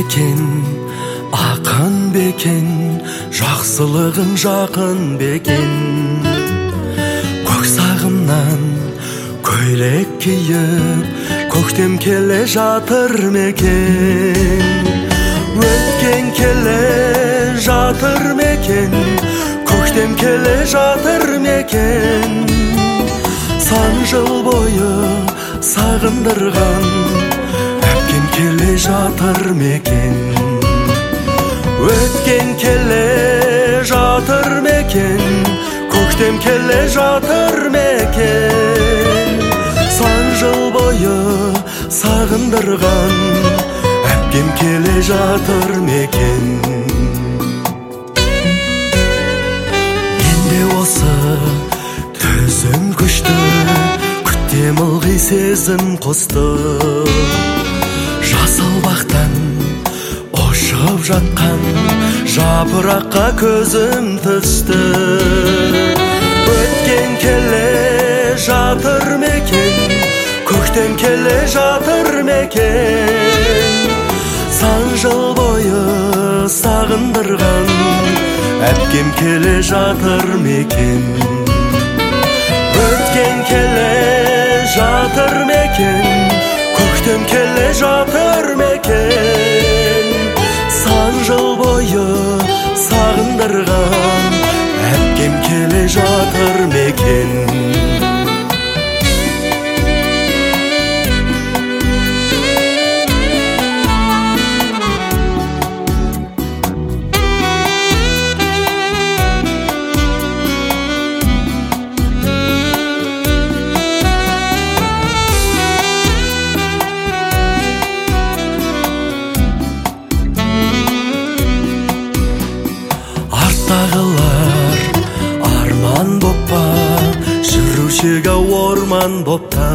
бекен, ақын бекен, жақсылығың жақын бекен. Көк сағымнан көйлек киіп, көктем келе жатыр мекен. Өткен келе жатыр мекен, көктем келе жатыр мекен. Сан жыл бойы сағындырған әпкем келе жатыр мекен. Өткен келе жатыр мекен, көктем келе жатыр мекен. Сан жыл бойы сағындырған әпкем келе жатыр мекен. Менде осы төзім күшті, күтем ылғи сезім қосты. Жасыл бақтан ұшып жатқан жапыраққа көзім түсті. Өткен келе жатыр мекен, көктем келе жатыр мекен. Сан жыл бойы сағындырған әпкем келе жатыр мекен. Өткен келе жатыр мекен, көктем келе жатыр мекен. Сан жыл бойы сағындырған әпкем келе жатыр мекен. Арттағылар арман боппа, жүрушіға орман бопта.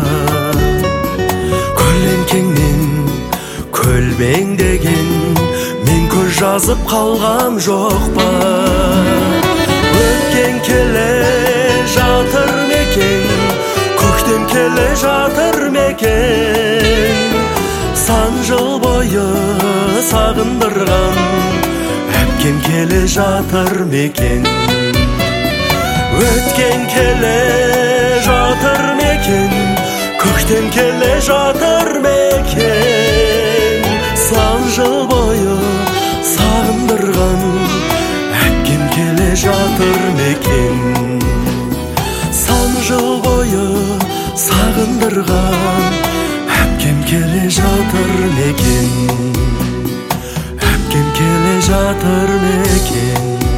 Көлеңкеңнен көлбең деген мен көз жазып қалғам жоқ па. Өткен келе жатыр мекен, көктем келе жатыр мекен. Сан жыл бойы сағындырған әпкем келе жатыр мекен. Өткен келе жатыр мекен, көктем келе жатыр мекен. Сан жыл бойы сағындырған әпкем келе жатыр мекен. Сан жыл бойы сағындырған әпкем келе жатыр мекен. Әпкем келе жатыр мекен.